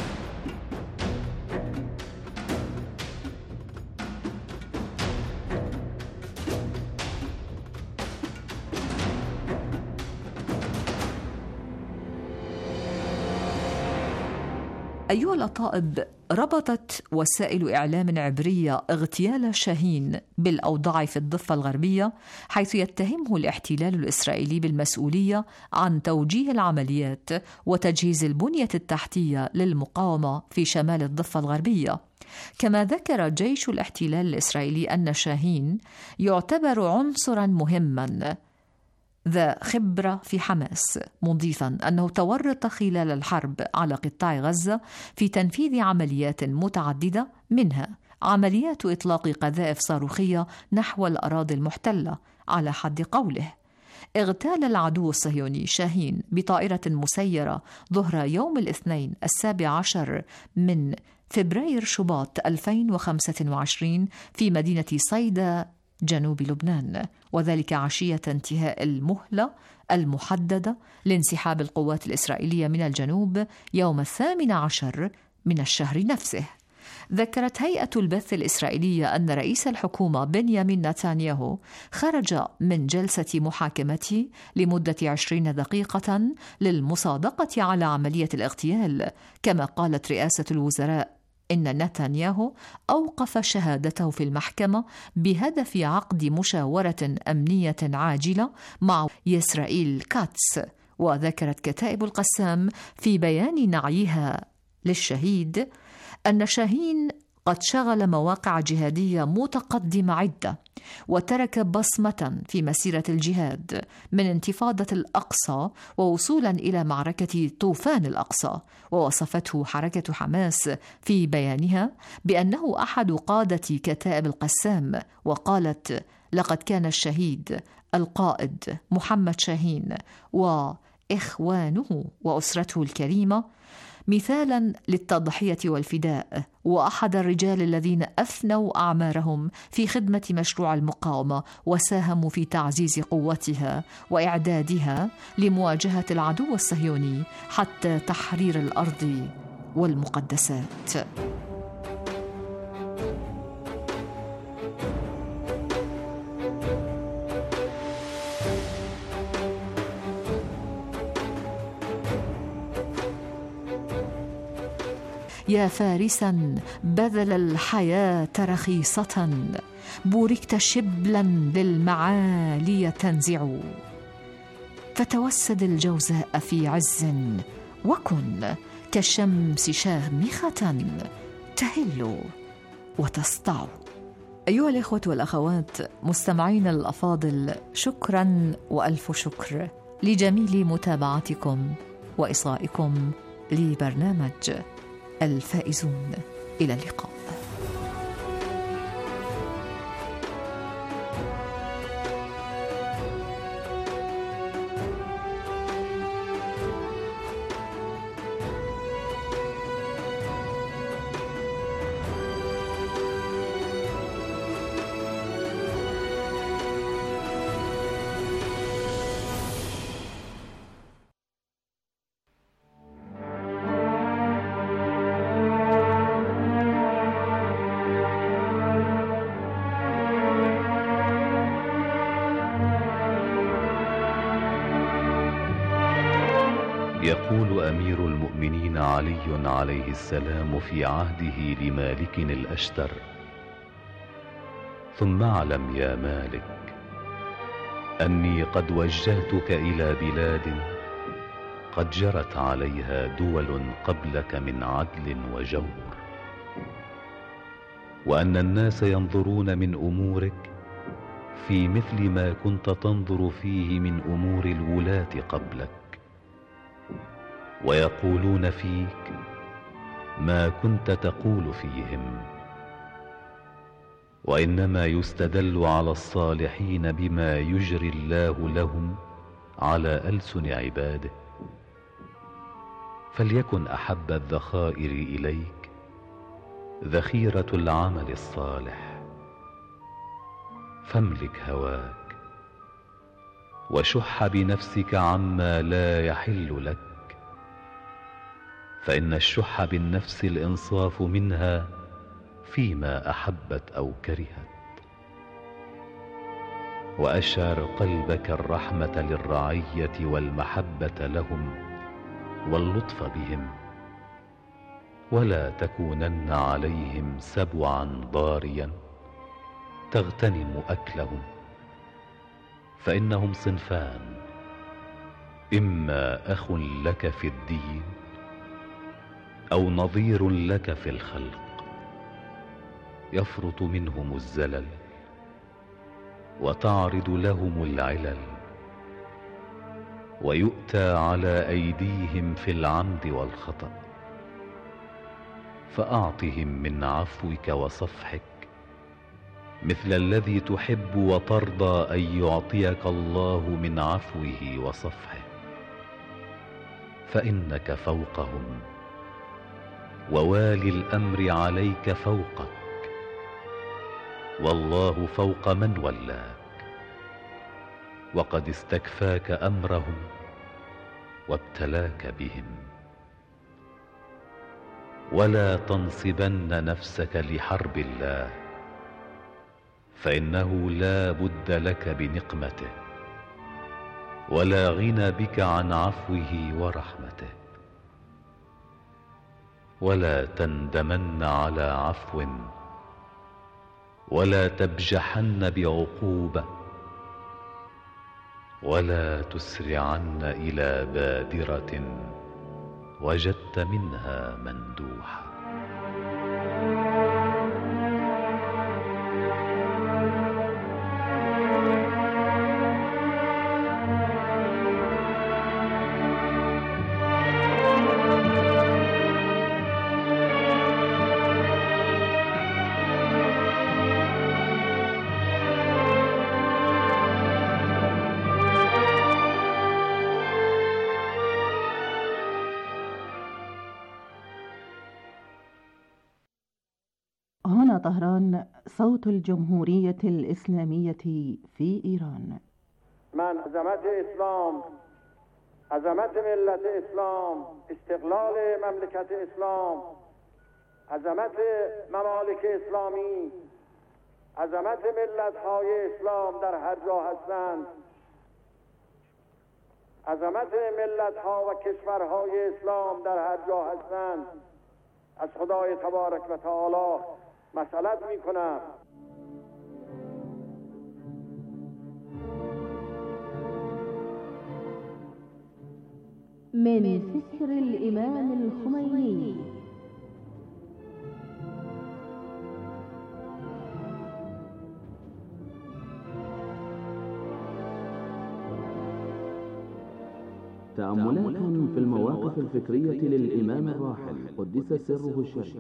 أيها الأطائب، ربطت وسائل إعلام عبرية اغتيال شاهين بالأوضاع في الضفة الغربية، حيث يتهمه الاحتلال الإسرائيلي بالمسؤولية عن توجيه العمليات وتجهيز البنية التحتية للمقاومة في شمال الضفة الغربية. كما ذكر جيش الاحتلال الإسرائيلي أن شاهين يعتبر عنصراً مهماً ذا خبرة في حماس، مضيفاً أنه تورط خلال الحرب على قطاع غزة في تنفيذ عمليات متعددة، منها عمليات إطلاق قذائف صاروخية نحو الأراضي المحتلة. على حد قوله، اغتال العدو الصهيوني شاهين بطائرة مسيرة ظهر يوم الاثنين 17 من فبراير شباط 2025 في مدينة صيدا جنوب لبنان، وذلك عشية انتهاء المهلة المحددة لانسحاب القوات الإسرائيلية من الجنوب يوم 18 من الشهر نفسه. ذكرت هيئة البث الإسرائيلية أن رئيس الحكومة بنيامين نتنياهو خرج من جلسة محاكمته لمدة 20 دقيقة للمصادقة على عملية الاغتيال. كما قالت رئاسة الوزراء إن نتنياهو أوقف شهادته في المحكمة بهدف عقد مشاورة أمنية عاجلة مع إسرائيل كاتس، وذكرت كتائب القسام في بيان نعيها للشهيد أن شاهين قد شغل مواقع جهادية متقدمة عدة، وترك بصمة في مسيرة الجهاد من انتفاضة الأقصى ووصولا إلى معركة طوفان الأقصى. ووصفته حركة حماس في بيانها بأنه أحد قادة كتائب القسام، وقالت: لقد كان الشهيد القائد محمد شاهين وإخوانه وأسرته الكريمة مثالا للتضحية والفداء، وأحد الرجال الذين أفنوا أعمارهم في خدمة مشروع المقاومة وساهموا في تعزيز قوتها وإعدادها لمواجهة العدو الصهيوني حتى تحرير الأرض والمقدسات. يا فارسا بذل الحياة رخيصة، بوركت شبلا للمعالي تنزع، فتوسد الجوزاء في عز، وكن كالشمس شامخة تهل وتسطع. أيها الإخوة والأخوات مستمعين الأفاضل، شكرا وألف شكر لجميل متابعتكم وإصغائكم لبرنامج الفائزون. إلى اللقاء. يقول أمير المؤمنين علي عليه السلام في عهده لمالك الأشتر: ثم اعلم يا مالك أني قد وجهتك إلى بلاد قد جرت عليها دول قبلك من عدل وجور، وأن الناس ينظرون من أمورك في مثل ما كنت تنظر فيه من أمور الولاة قبلك، ويقولون فيك ما كنت تقول فيهم، وإنما يستدل على الصالحين بما يجري الله لهم على ألسن عباده. فليكن أحب الذخائر إليك ذخيرة العمل الصالح، فاملك هواك وشح بنفسك عما لا يحل لك، فإن الشح بالنفس الإنصاف منها فيما أحبت أو كرهت. وأشعر قلبك الرحمة للرعية والمحبة لهم واللطف بهم، ولا تكونن عليهم سبعا ضاريا تغتنم أكلهم، فإنهم صنفان: إما أخ لك في الدين أو نظير لك في الخلق، يفرط منهم الزلل وتعرض لهم العلل، ويؤتى على أيديهم في العمد والخطأ. فأعطهم من عفوك وصفحك مثل الذي تحب وترضى أن يعطيك الله من عفوه وصفحه، فإنك فوقهم، ووالي الأمر عليك فوقك، والله فوق من ولاك، وقد استكفاك أمرهم وابتلاك بهم. ولا تنصبن نفسك لحرب الله، فإنه لا بد لك بنقمته، ولا غنى بك عن عفوه ورحمته. ولا تندمن على عفو، ولا تبجحن بعقوبة، ولا تسرعن إلى بادرة وجدت منها مندوحة. هنا طهران، صوت الجمهورية الإسلامية في إيران. من عظمت اسلام، عظمت ملت اسلام، استقلال مملکت اسلام، عظمت ممالک اسلامی، عظمت ملت‌های اسلام در هر جا هستند، عظمت ملت‌ها و کشورهای اسلام در هر جا هستند، از خدای تبارک و تعالی مسئلت میکنم. من فكر الإمام الخميني. تأملات في المواقف الفكرية للإمام الراحل قدس سره الشريف.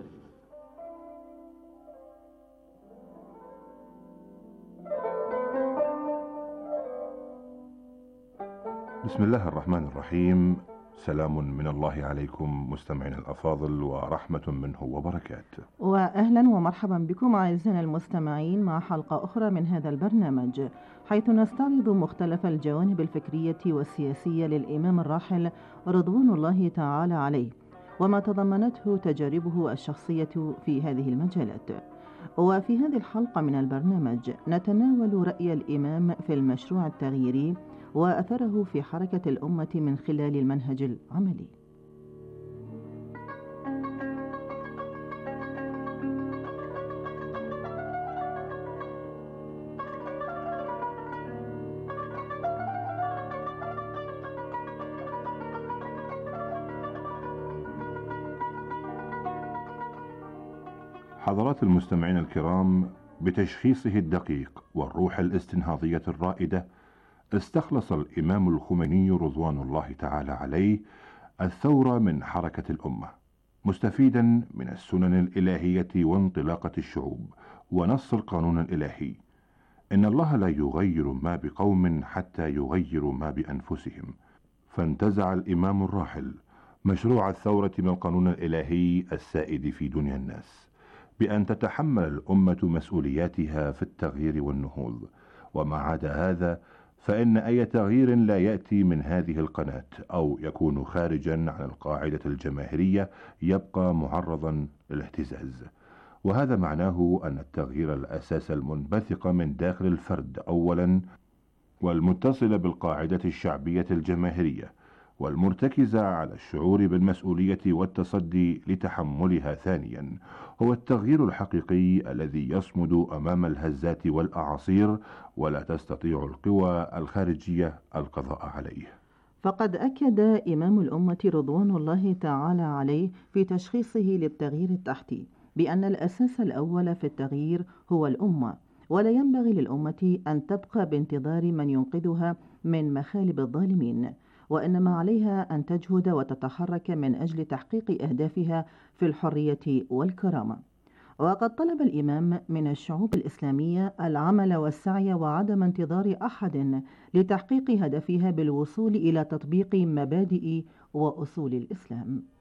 بسم الله الرحمن الرحيم. سلام من الله عليكم مستمعين الأفاضل ورحمة منه وبركاته. وأهلا ومرحبا بكم أعزائنا المستمعين مع حلقة أخرى من هذا البرنامج، حيث نستعرض مختلف الجوانب الفكرية والسياسية للإمام الراحل رضوان الله تعالى عليه، وما تضمنته تجاربه الشخصية في هذه المجالات. وفي هذه الحلقة من البرنامج نتناول رأي الإمام في المشروع التغييري وأثره في حركة الأمة من خلال المنهج العملي. حضرات المستمعين الكرام، بتشخيصه الدقيق والروح الاستنهاضية الرائدة استخلص الإمام الخميني رضوان الله تعالى عليه الثورة من حركة الأمة، مستفيدا من السنن الإلهية وانطلاقة الشعوب ونص القانون الإلهي: إن الله لا يغير ما بقوم حتى يغيروا ما بأنفسهم. فانتزع الإمام الراحل مشروع الثورة من القانون الإلهي السائد في دنيا الناس، بأن تتحمل الأمة مسؤولياتها في التغيير والنهوض. وما عدا هذا فإن أي تغيير لا يأتي من هذه القناة أو يكون خارجا عن القاعدة الجماهيرية يبقى معرضا للاهتزاز. وهذا معناه أن التغيير الأساس المنبثق من داخل الفرد أولا، والمتصل بالقاعدة الشعبية الجماهيرية، والمرتكزة على الشعور بالمسؤولية والتصدي لتحملها ثانيا، هو التغيير الحقيقي الذي يصمد أمام الهزات والأعاصير ولا تستطيع القوى الخارجية القضاء عليه. فقد أكد إمام الأمة رضوان الله تعالى عليه في تشخيصه للتغيير التحتي بأن الأساس الأول في التغيير هو الأمة، ولا ينبغي للأمة أن تبقى بانتظار من ينقذها من مخالب الظالمين، وإنما عليها أن تجهد وتتحرك من أجل تحقيق أهدافها في الحرية والكرامة. وقد طلب الإمام من الشعوب الإسلامية العمل والسعي وعدم انتظار أحد لتحقيق هدفها بالوصول إلى تطبيق مبادئ وأصول الإسلام.